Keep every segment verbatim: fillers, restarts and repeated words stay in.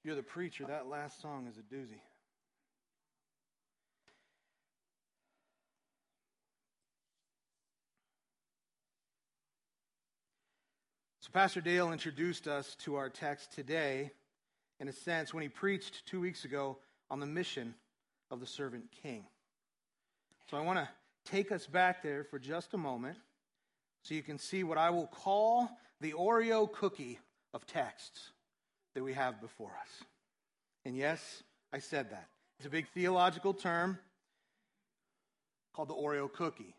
You're the preacher. That last song is a doozy. So Pastor Dale introduced us to our text today, in a sense, when he preached two weeks ago on the mission of the servant king. So I want to take us back there for just a moment so you can see what I will call the Oreo cookie of texts that we have before us. And yes, I said that. It's a big theological term called the Oreo cookie.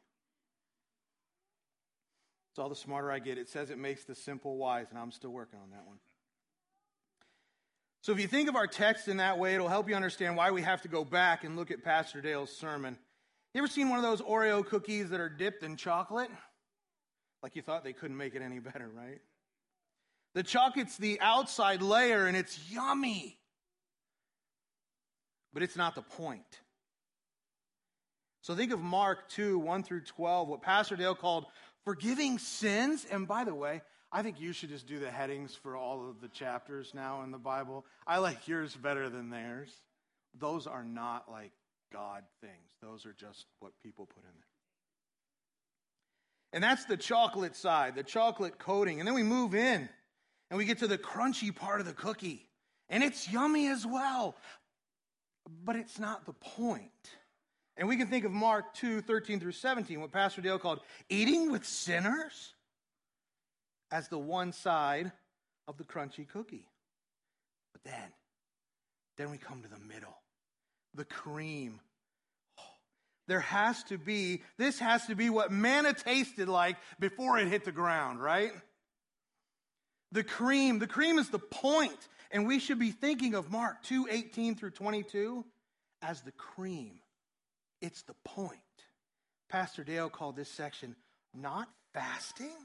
It's all the smarter I get. It says it makes the simple wise, and I'm still working on that one. So if you think of our text in that way, it'll help you understand why we have to go back and look at Pastor Dale's sermon. You ever seen one of those Oreo cookies that are dipped in chocolate? Like you thought they couldn't make it any better, right? The chocolate's the outside layer, and it's yummy. But it's not the point. So think of Mark two, one through twelve, what Pastor Dale called forgiving sins. And by the way, I think you should just do the headings for all of the chapters now in the Bible. I like yours better than theirs. Those are not like God things. Those are just what people put in there. And that's the chocolate side, the chocolate coating. And then we move in and we get to the crunchy part of the cookie. And it's yummy as well. But it's not the point. And we can think of Mark two, thirteen through seventeen, what Pastor Dale called eating with sinners, as the one side of the crunchy cookie. But then, then we come to the middle, the cream. Oh, there has to be, this has to be what manna tasted like before it hit the ground, right? The cream, the cream is the point. And we should be thinking of Mark two, eighteen through twenty-two as the cream. It's the point. Pastor Dale called this section not fasting.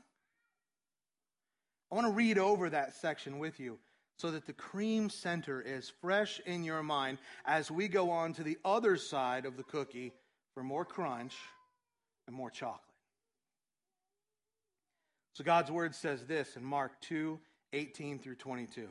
I want to read over that section with you so that the cream center is fresh in your mind as we go on to the other side of the cookie for more crunch and more chocolate. So God's word says this in Mark two, eighteen through twenty-two.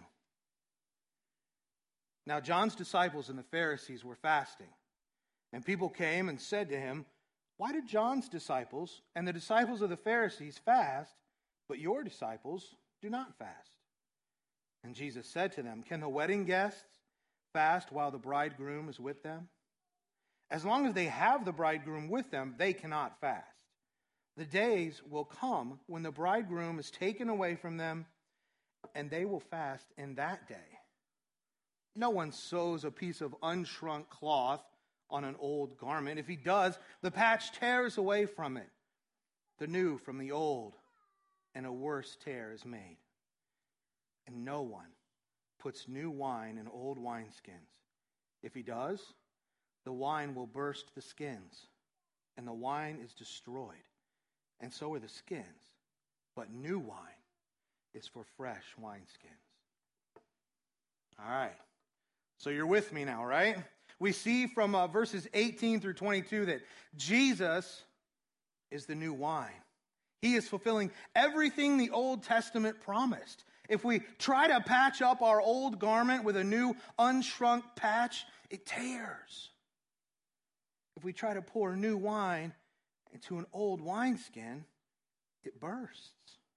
Now John's disciples and the Pharisees were fasting. And people came and said to him, "Why did John's disciples and the disciples of the Pharisees fast, but your disciples do not fast?" And Jesus said to them, "Can the wedding guests fast while the bridegroom is with them? As long as they have the bridegroom with them, they cannot fast. The days will come when the bridegroom is taken away from them, and they will fast in that day. No one sews a piece of unshrunk cloth on an old garment. If he does, the patch tears away from it, the new from the old, and a worse tear is made. And no one puts new wine in old wineskins. If he does, the wine will burst the skins, and the wine is destroyed, and so are the skins. But new wine is for fresh wineskins." All right. So you're with me now, right? We see from uh, verses eighteen through twenty-two that Jesus is the new wine. He is fulfilling everything the Old Testament promised. If we try to patch up our old garment with a new unshrunk patch, it tears. If we try to pour new wine into an old wineskin, it bursts.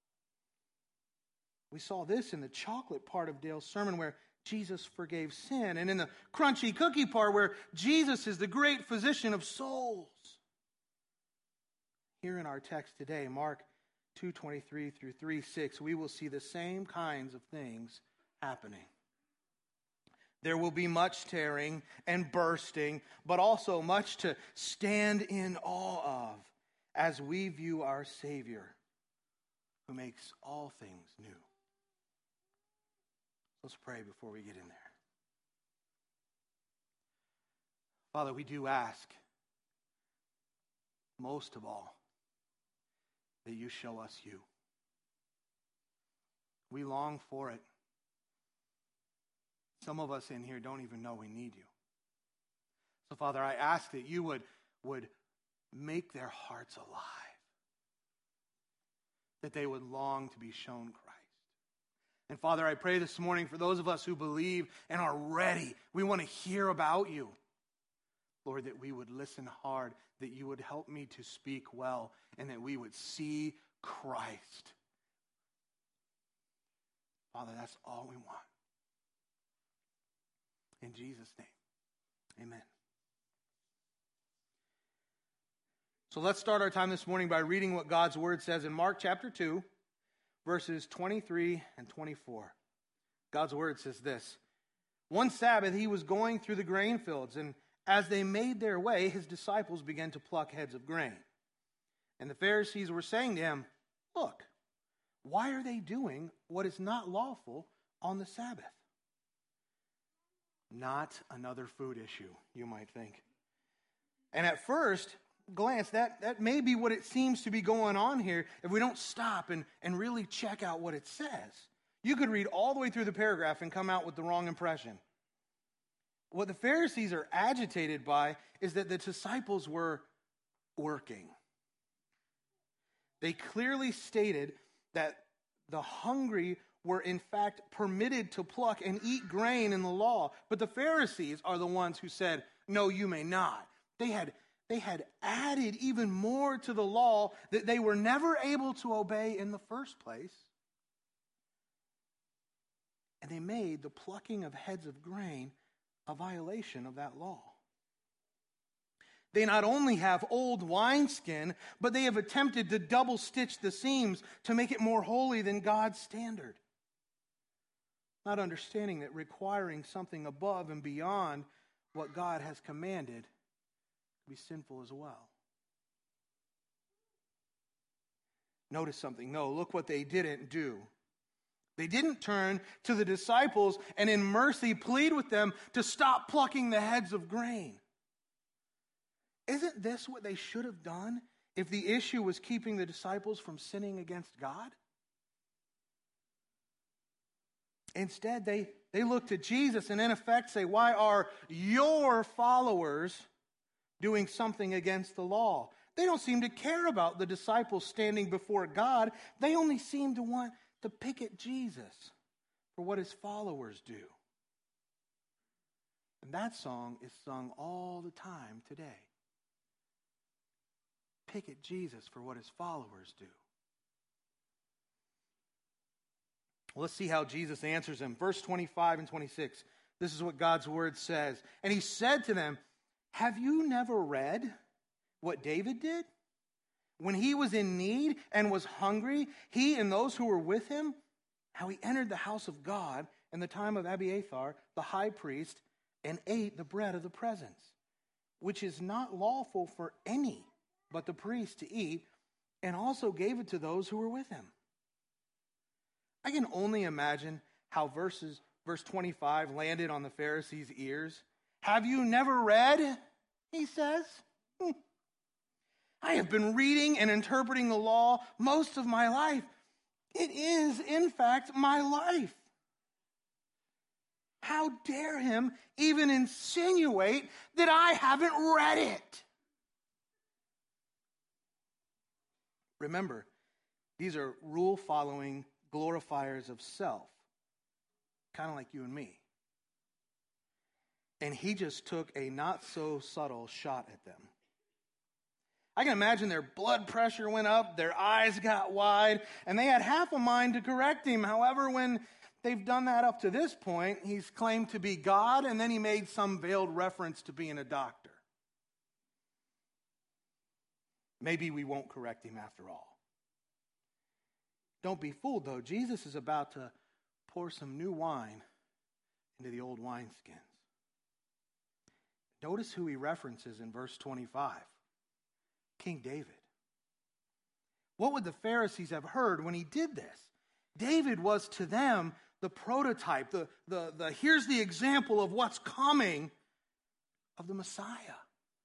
We saw this in the chocolate part of Dale's sermon where Jesus forgave sin, and in the crunchy cookie part where Jesus is the great physician of souls. Here in our text today, Mark two twenty-three through three six, we will see the same kinds of things happening. There will be much tearing and bursting, but also much to stand in awe of as we view our Savior, who makes all things new. Let's pray before we get in there. Father, we do ask, most of all, that you show us you. We long for it. Some of us in here don't even know we need you. So, Father, I ask that you would, would make their hearts alive, that they would long to be shown Christ, And Father, I pray this morning for those of us who believe and are ready. We want to hear about you. Lord, that we would listen hard, that you would help me to speak well, and that we would see Christ. Father, that's all we want. In Jesus' name, amen. So let's start our time this morning by reading what God's word says in Mark chapter two, verses twenty-three and twenty-four. God's word says this: One Sabbath he was going through the grain fields, and as they made their way, his disciples began to pluck heads of grain. And the Pharisees were saying to him, Look, why are they doing what is not lawful on the Sabbath? Not another food issue, you might think. And at first glance, that, that may be what it seems to be going on here if we don't stop and, and really check out what it says. You could read all the way through the paragraph and come out with the wrong impression. What the Pharisees are agitated by is that the disciples were working. They clearly stated that the hungry were in fact permitted to pluck and eat grain in the law. But the Pharisees are the ones who said, no, you may not. They had, they had added even more to the law that they were never able to obey in the first place. And they made the plucking of heads of grain a violation of that law. They not only have old wineskin, but they have attempted to double stitch the seams to make it more holy than God's standard. Not understanding that requiring something above and beyond what God has commanded can be sinful as well. Notice something. No, look what they didn't do. They didn't turn to the disciples and in mercy plead with them to stop plucking the heads of grain. Isn't this what they should have done if the issue was keeping the disciples from sinning against God? Instead, they, they look to Jesus and in effect say, why are your followers doing something against the law? They don't seem to care about the disciples standing before God. They only seem to want to pick at Jesus for what his followers do. And that song is sung all the time today. Pick at Jesus for what his followers do. Well, let's see how Jesus answers them. Verse twenty-five and twenty-six. This is what God's word says. And he said to them, have you never read what David did? When he was in need and was hungry, he and those who were with him, how he entered the house of God in the time of Abiathar, the high priest, and ate the bread of the presence, which is not lawful for any but the priest to eat, and also gave it to those who were with him. I can only imagine how verses, verse twenty-five landed on the Pharisees' ears. Have you never read? He says. Hmm. I have been reading and interpreting the law most of my life. It is, in fact, my life. How dare him even insinuate that I haven't read it? Remember, these are rule-following glorifiers of self, kind of like you and me. And he just took a not-so-subtle shot at them. I can imagine their blood pressure went up, their eyes got wide, and they had half a mind to correct him. However, when they've done that up to this point, he's claimed to be God, and then he made some veiled reference to being a doctor. Maybe we won't correct him after all. Don't be fooled, though. Jesus is about to pour some new wine into the old wineskins. Notice who he references in verse twenty-five. King David. What would the Pharisees have heard when he did this? David was to them the prototype, the, the, the here's the example of what's coming of the Messiah.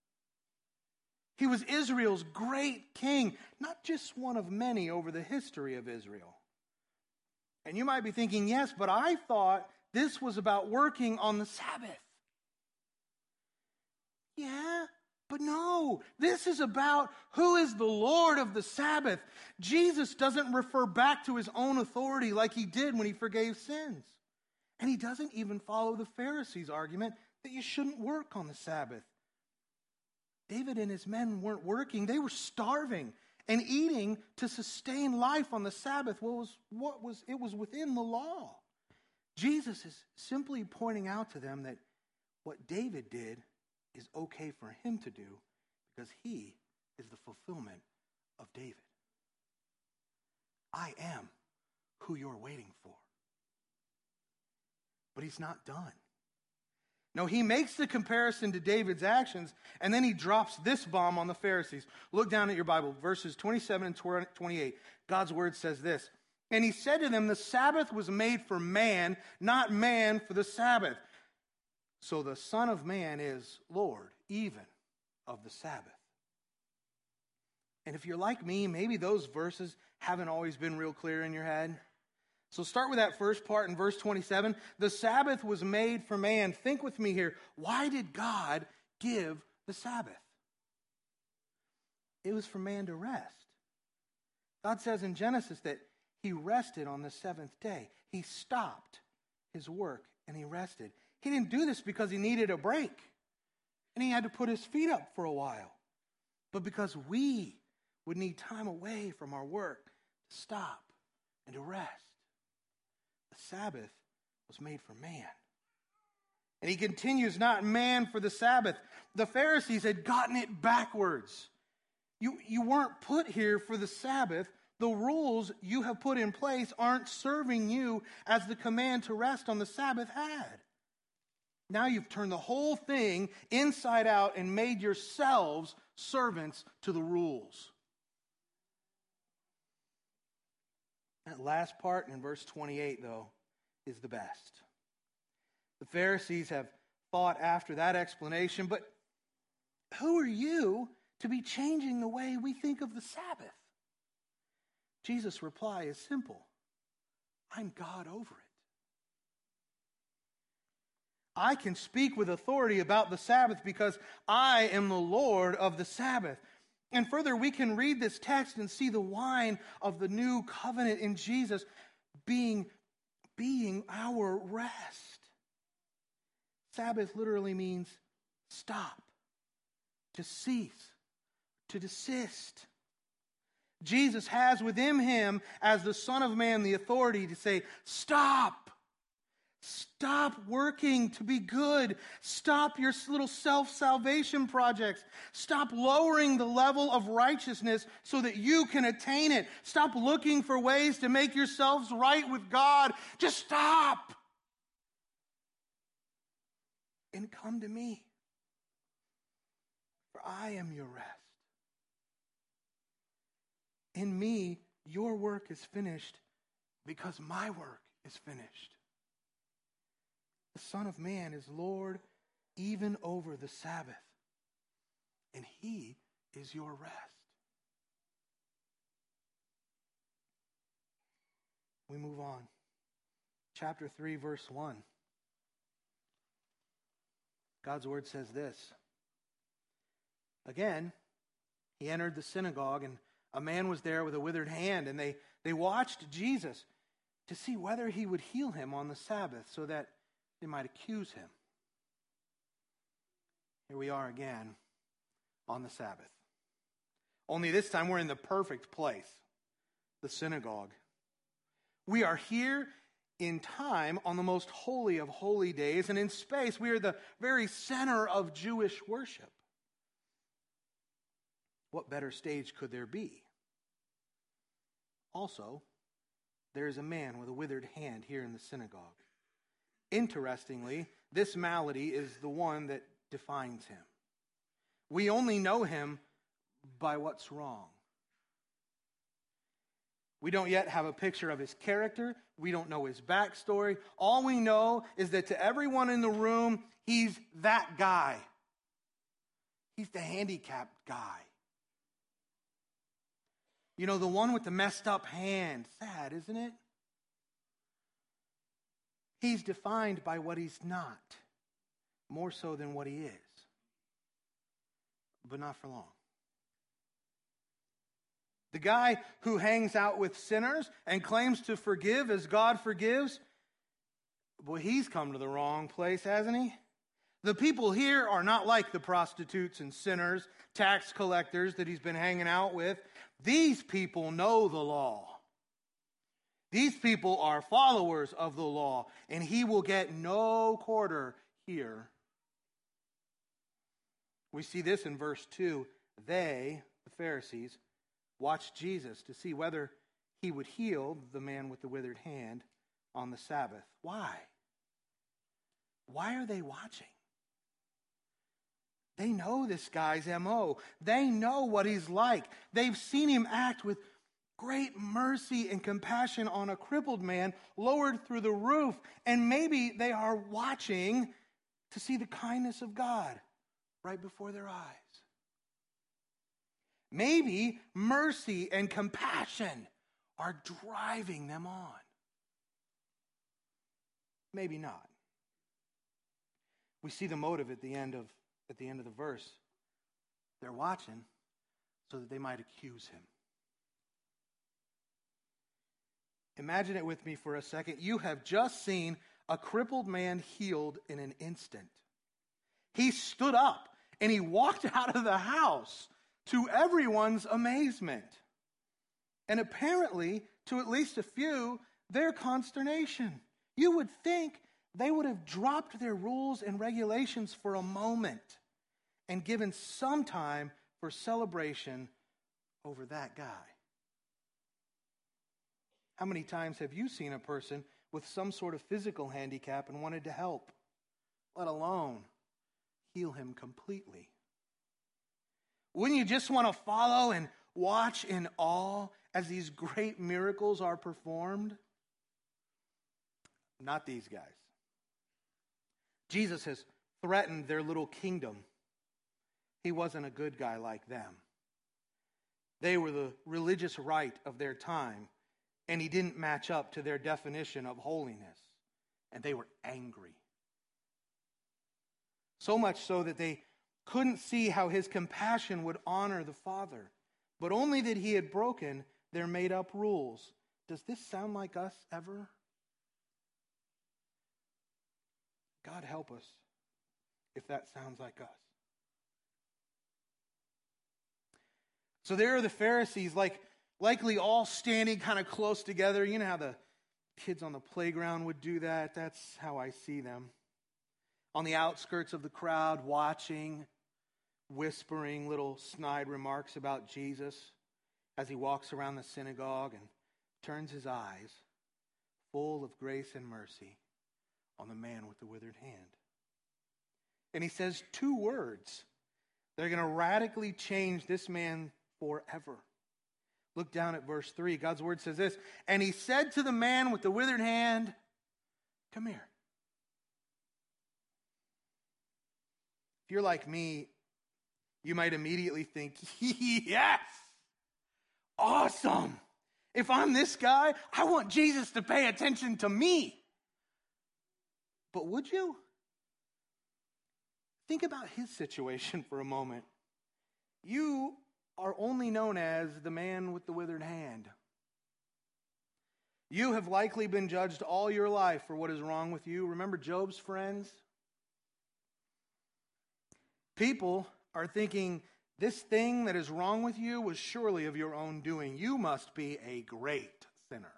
He was Israel's great king, not just one of many over the history of Israel. And you might be thinking, yes, but I thought this was about working on the Sabbath. Yeah, But no, this is about who is the Lord of the Sabbath. Jesus doesn't refer back to his own authority like he did when he forgave sins. And he doesn't even follow the Pharisees' argument that you shouldn't work on the Sabbath. David and his men weren't working. They were starving and eating to sustain life on the Sabbath. What was, what was, it was within the law. Jesus is simply pointing out to them that what David did is okay for him to do because he is the fulfillment of David. I am who you're waiting for. But he's not done. No, he makes the comparison to David's actions, and then he drops this bomb on the Pharisees. Look down at your Bible, verses twenty-seven and twenty-eight. God's word says this, "And he said to them, the Sabbath was made for man, not man for the Sabbath. So the Son of Man is Lord, even of the Sabbath." And if you're like me, maybe those verses haven't always been real clear in your head. So start with that first part in verse twenty-seven. The Sabbath was made for man. Think with me here. Why did God give the Sabbath? It was for man to rest. God says in Genesis that he rested on the seventh day. He stopped his work and he rested. He didn't do this because he needed a break and he had to put his feet up for a while, but because we would need time away from our work to stop and to rest. The Sabbath was made for man. And he continues, not man for the Sabbath. The Pharisees had gotten it backwards. You, you weren't put here for the Sabbath. The rules you have put in place aren't serving you as the command to rest on the Sabbath had. Now you've turned the whole thing inside out and made yourselves servants to the rules. That last part in verse twenty-eight, though, is the best. The Pharisees have thought after that explanation, but who are you to be changing the way we think of the Sabbath? Jesus' reply is simple. I'm God over it. I can speak with authority about the Sabbath because I am the Lord of the Sabbath. And further, we can read this text and see the wine of the new covenant in Jesus being, being our rest. Sabbath literally means stop, to cease, to desist. Jesus has within him, as the Son of Man, the authority to say, stop. Stop working to be good. Stop your little self-salvation projects. Stop lowering the level of righteousness so that you can attain it. Stop looking for ways to make yourselves right with God. Just stop. And come to me. For I am your rest. In me, your work is finished because my work is finished. The Son of Man is Lord even over the Sabbath, and he is your rest. We move on. Chapter three, verse one. God's word says this. Again, he entered the synagogue, and a man was there with a withered hand, and they, they watched Jesus to see whether he would heal him on the Sabbath so that they might accuse him. Here we are again on the Sabbath. Only this time we're in the perfect place, the synagogue. We are here in time on the most holy of holy days, and in space we are the very center of Jewish worship. What better stage could there be? Also, there is a man with a withered hand here in the synagogue. Interestingly, this malady is the one that defines him. We only know him by what's wrong. We don't yet have a picture of his character. We don't know his backstory. All we know is that to everyone in the room, he's that guy. He's the handicapped guy. You know, the one with the messed up hand. Sad, isn't it? He's defined by what he's not, more so than what he is. but not for long. The guy who hangs out with sinners and claims to forgive as God forgives, boy, he's come to the wrong place, hasn't he? The people here are not like the prostitutes and sinners, tax collectors that he's been hanging out with. These people know the law. These people are followers of the law, and he will get no quarter here. We see this in verse two. They, the Pharisees, watched Jesus to see whether he would heal the man with the withered hand on the Sabbath. Why? Why are they watching? They know this guy's M O. They know what he's like. They've seen him act with great mercy and compassion on a crippled man lowered through the roof. And maybe they are watching to see the kindness of God right before their eyes. Maybe mercy and compassion are driving them on. Maybe not. We see the motive at the end of at the end of the verse. They're watching so that they might accuse him. Imagine it with me for a second. You have just seen a crippled man healed in an instant. He stood up and he walked out of the house to everyone's amazement. And apparently, to at least a few, their consternation. You would think they would have dropped their rules and regulations for a moment and given some time for celebration over that guy. How many times have you seen a person with some sort of physical handicap and wanted to help, let alone heal him completely? Wouldn't you just want to follow and watch in awe as these great miracles are performed? Not these guys. Jesus has threatened their little kingdom. He wasn't a good guy like them. They were the religious right of their time, and he didn't match up to their definition of holiness. And they were angry. So much so that they couldn't see how his compassion would honor the Father, but only that he had broken their made-up rules. Does this sound like us ever? God help us if that sounds like us. So there are the Pharisees, like likely all standing kind of close together. You know how the kids on the playground would do that? That's how I see them. On the outskirts of the crowd, watching, whispering little snide remarks about Jesus as he walks around the synagogue and turns his eyes, full of grace and mercy, on the man with the withered hand. And he says two words that are going to radically change this man forever. Look down at verse three. God's word says this, and he said to the man with the withered hand, come here. If you're like me, you might immediately think, yes, awesome. If I'm this guy, I want Jesus to pay attention to me. But would you? Think about his situation for a moment. You are only known as the man with the withered hand. You have likely been judged all your life for what is wrong with you. Remember Job's friends? People are thinking, this thing that is wrong with you was surely of your own doing. You must be a great sinner.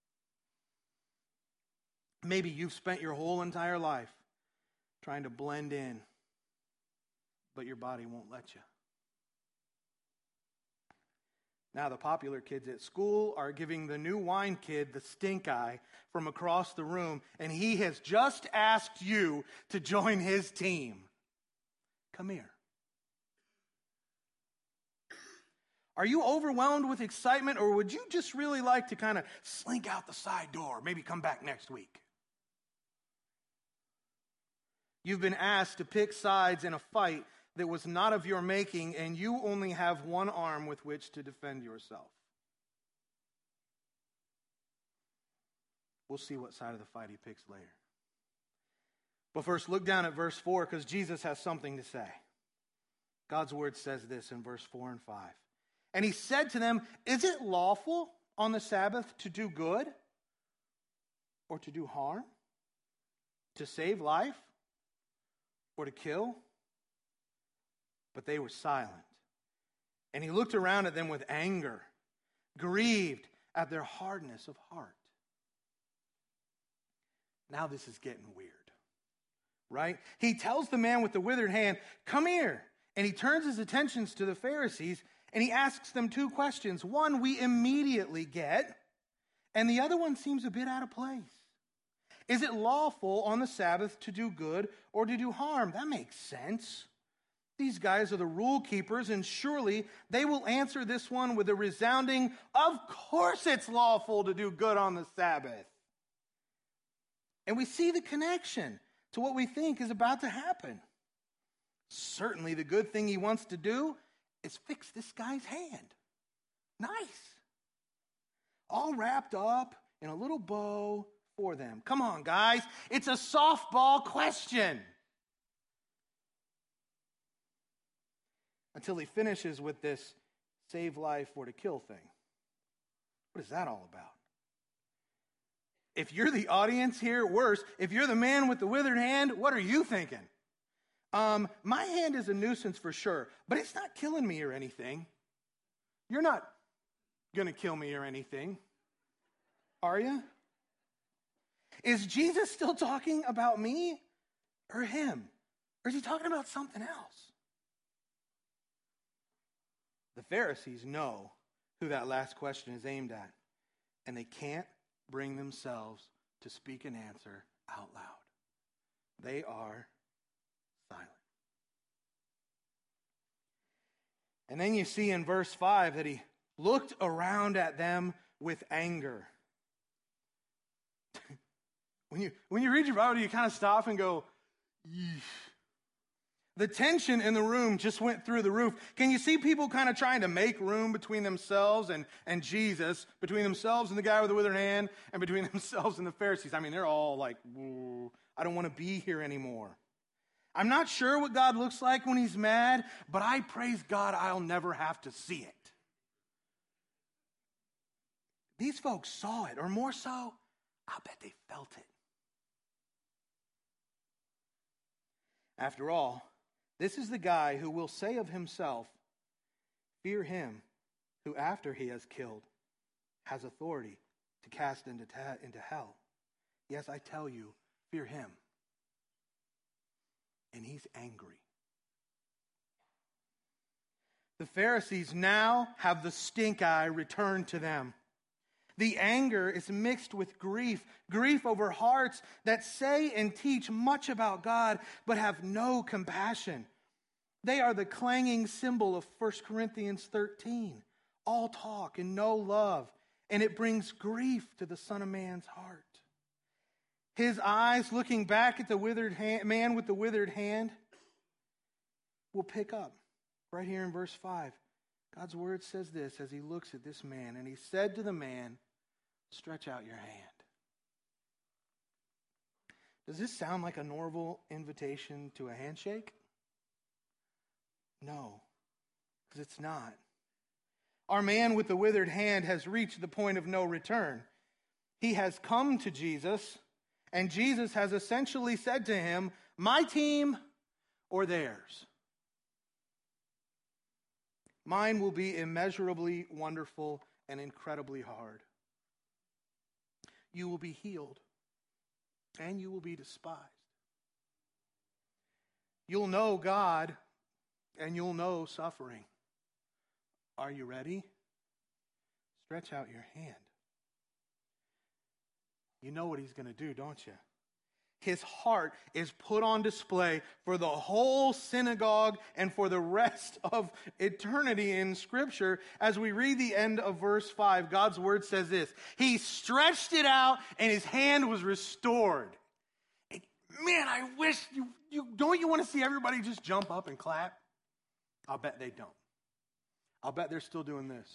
Maybe you've spent your whole entire life trying to blend in, but your body won't let you. Now the popular kids at school are giving the new wine kid the stink eye from across the room, and he has just asked you to join his team. Come here. Are you overwhelmed with excitement, or would you just really like to kind of slink out the side door, maybe come back next week? You've been asked to pick sides in a fight that was not of your making, and you only have one arm with which to defend yourself. We'll see what side of the fight he picks later. But first, look down at verse four, because Jesus has something to say. God's word says this in verse four and five. And he said to them, is it lawful on the Sabbath to do good or to do harm? To save life or to kill? But they were silent. And he looked around at them with anger, grieved at their hardness of heart. Now this is getting weird, right? He tells the man with the withered hand, come here. And he turns his attentions to the Pharisees and he asks them two questions. One we immediately get, and the other one seems a bit out of place. Is it lawful on the Sabbath to do good or to do harm? That makes sense. These guys are the rule keepers, and surely they will answer this one with a resounding, of course it's lawful to do good on the Sabbath. And we see the connection to what we think is about to happen. Certainly the good thing he wants to do is fix this guy's hand. Nice. All wrapped up in a little bow for them. Come on, guys. It's a softball question. Until he finishes with this save life or to kill thing. What is that all about? If you're the audience here, worse, if you're the man with the withered hand, what are you thinking? Um, my hand is a nuisance for sure, but it's not killing me or anything. You're not going to kill me or anything, are you? Is Jesus still talking about me or him? Or is he talking about something else? The Pharisees know who that last question is aimed at, and they can't bring themselves to speak an answer out loud. They are silent. And then you see in verse five that he looked around at them with anger. when you when you read your Bible, you kind of stop and go, yeesh. The tension in the room just went through the roof. Can you see people kind of trying to make room between themselves and, and Jesus, between themselves and the guy with the withered hand, and between themselves and the Pharisees? I mean, they're all like, I don't want to be here anymore. I'm not sure what God looks like when he's mad, but I praise God I'll never have to see it. These folks saw it, or more so, I'll bet they felt it. After all, this is the guy who will say of himself, fear him who after he has killed has authority to cast into, ta- into hell. Yes, I tell you, fear him. And he's angry. The Pharisees now have the stink eye returned to them. The anger is mixed with grief, grief over hearts that say and teach much about God, but have no compassion. They are the clanging symbol of First Corinthians thirteen, all talk and no love, and it brings grief to the Son of Man's heart. His eyes, looking back at the withered hand, man with the withered hand, will pick up right here in verse five. God's word says this as he looks at this man, and he said to the man, stretch out your hand. Does this sound like a normal invitation to a handshake? No, because it's not. Our man with the withered hand has reached the point of no return. He has come to Jesus, and Jesus has essentially said to him, my team or theirs. Mine will be immeasurably wonderful and incredibly hard. You will be healed, and you will be despised. You'll know God, and you'll know suffering. Are you ready? Stretch out your hand. You know what he's going to do, don't you? His heart is put on display for the whole synagogue and for the rest of eternity in Scripture. As we read the end of verse five, God's word says this: he stretched it out and his hand was restored. And man, I wish you, you, don't you want to see everybody just jump up and clap? I'll bet they don't. I'll bet they're still doing this.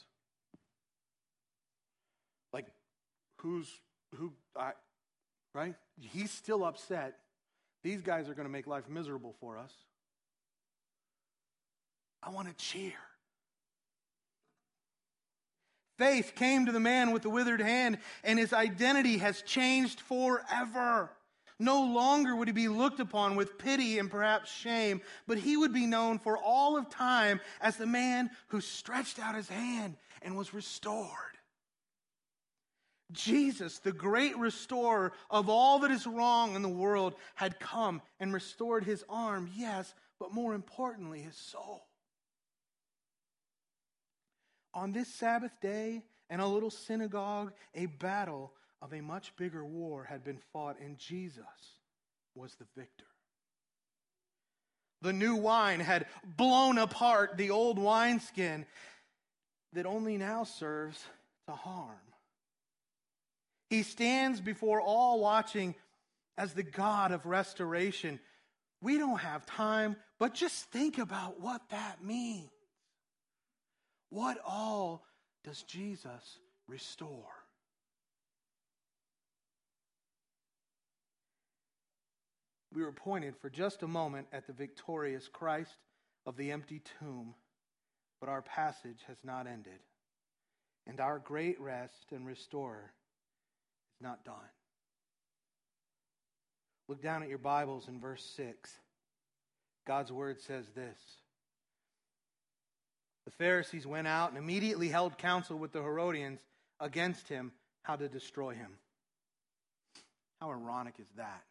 Like, who's, who, I, right? He's still upset. These guys are going to make life miserable for us. I want to cheer. Faith came to the man with the withered hand, and his identity has changed forever. No longer would he be looked upon with pity and perhaps shame, but he would be known for all of time as the man who stretched out his hand and was restored. Jesus, the great restorer of all that is wrong in the world, had come and restored his arm, yes, but more importantly, his soul. On this Sabbath day, in a little synagogue, a battle of a much bigger war had been fought, and Jesus was the victor. The new wine had blown apart the old wineskin that only now serves to harm. He stands before all watching as the God of restoration. We don't have time, but just think about what that means. What all does Jesus restore? We were pointed for just a moment at the victorious Christ of the empty tomb, but our passage has not ended, and our great rest and restorer is not done. Look down at your Bibles in verse six. God's word says this. The Pharisees went out and immediately held counsel with the Herodians against him, how to destroy him. How ironic is that?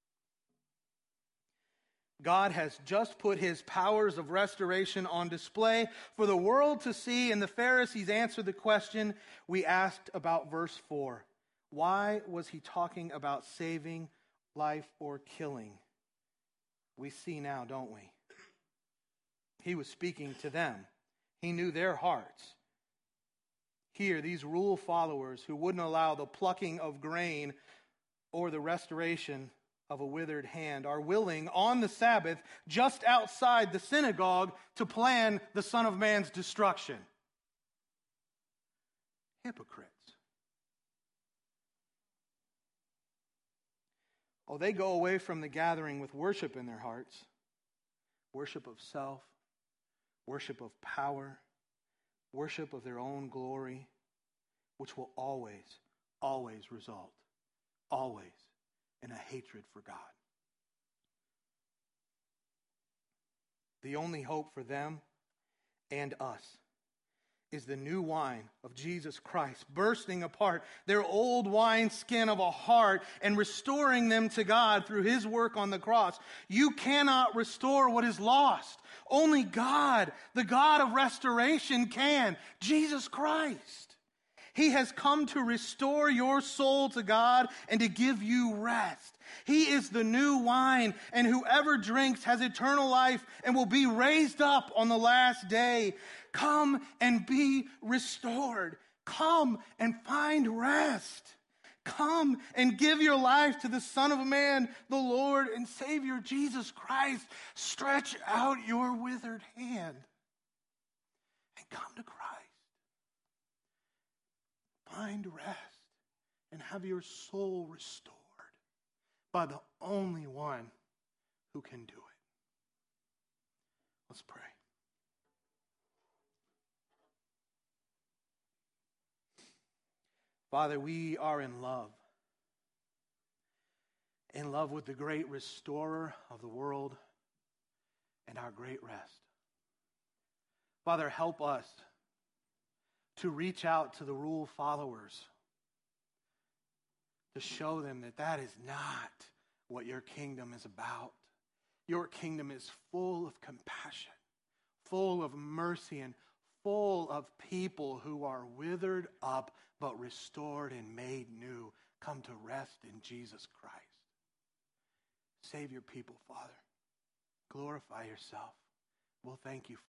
God has just put his powers of restoration on display for the world to see, and the Pharisees answered the question we asked about verse four. Why was he talking about saving life or killing? We see now, don't we? He was speaking to them. He knew their hearts. Here, these rule followers who wouldn't allow the plucking of grain or the restoration of a withered hand are willing on the Sabbath just outside the synagogue to plan the Son of Man's destruction. Hypocrites. Oh, they go away from the gathering with worship in their hearts. Worship of self, worship of power, worship of their own glory, which will always, always result, always, in a hatred for God. The only hope for them and us is the new wine of Jesus Christ, bursting apart their old wineskin of a heart and restoring them to God through his work on the cross. You cannot restore what is lost. Only God, the God of restoration, can. Jesus Christ. He has come to restore your soul to God and to give you rest. He is the new wine, and whoever drinks has eternal life and will be raised up on the last day. Come and be restored. Come and find rest. Come and give your life to the Son of Man, the Lord and Savior Jesus Christ. Stretch out your withered hand and come to Christ. Find rest and have your soul restored by the only one who can do it. Let's pray. Father, we are in love. In love with the great restorer of the world and our great rest. Father, help us to reach out to the rule followers, to show them that that is not what your kingdom is about. Your kingdom is full of compassion, full of mercy, and full of people who are withered up but restored and made new. Come to rest in Jesus Christ. Save your people, Father. Glorify yourself. We'll thank you.